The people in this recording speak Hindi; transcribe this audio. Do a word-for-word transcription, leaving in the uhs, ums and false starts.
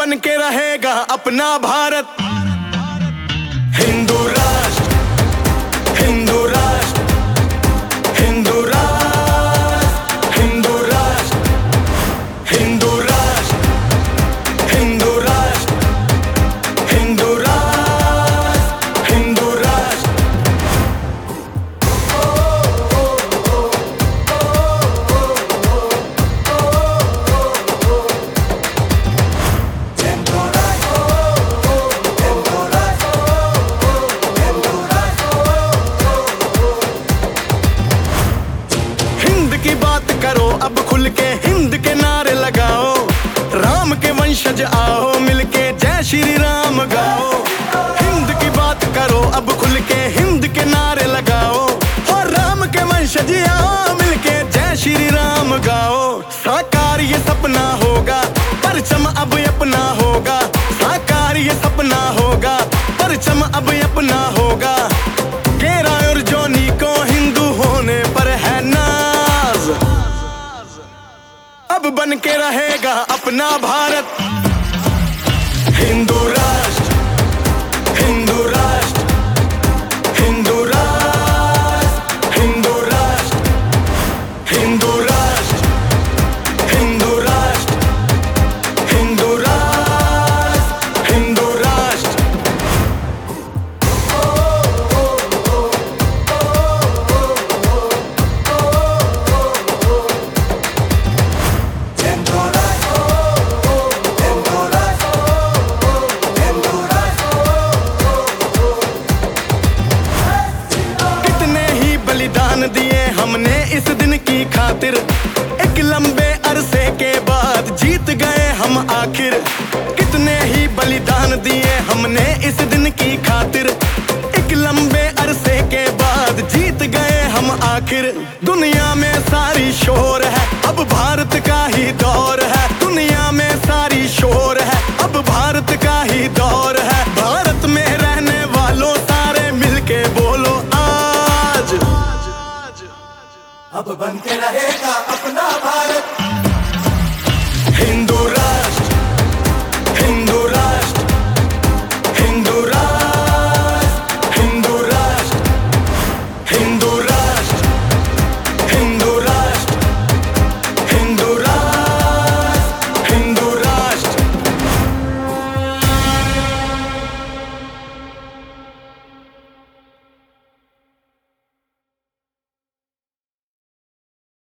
बन के रहेगा अपना भारत। हिंदू राष्ट्र, हिंदू राष्ट्र, हिंदू राष्ट्र, हिंदू राष्ट्र, हिंदू राष्ट्र, हिंदू राष्ट्र, हिंदू राष्ट्र, हिंदू राष्ट्र। हिंद की बात करो अब खुल के, हिंद के नारे लगाओ, राम के वंशज आओ मिलके जय श्री राम गाओ। हिंद की बात करो अब खुल के, हिंद के नारे लगाओ, और राम के वंशज आओ मिलके जय श्री राम गाओ। साकार ये सपना होगा, परचम अब अपना होगा, साकार ये सपना होगा, परचम अब अपना होगा। गेरा और जोनी को हिंदू होने पर है नाज, अब बन के रहेगा अपना भारत। हिंदू राष्ट्र, हिंदू राष्ट्र, हिंदू राष्ट्र, हिंदू राष्ट्र, हिंदू राष्ट्र, हिंदू राष्ट्र, हिंदू राष्ट्र, हिंदू राष्ट्र। बलिदान दिए हमने इस दिन की खातिर, एक लंबे अरसे के बाद जीत गए हम आखिर। कितने ही बलिदान दिए हमने इस दिन की खातिर, एक लंबे अरसे के बाद जीत गए हम आखिर। दुनिया में सारी शोर है, अब भारत का ही दौर है, दुनिया में सारी शोर है, अब भारत का ही दौर है। भारत में रहने वालों सारे मिलके बोलो आज, अब बन के रहेगा अपना भारत। हिंदू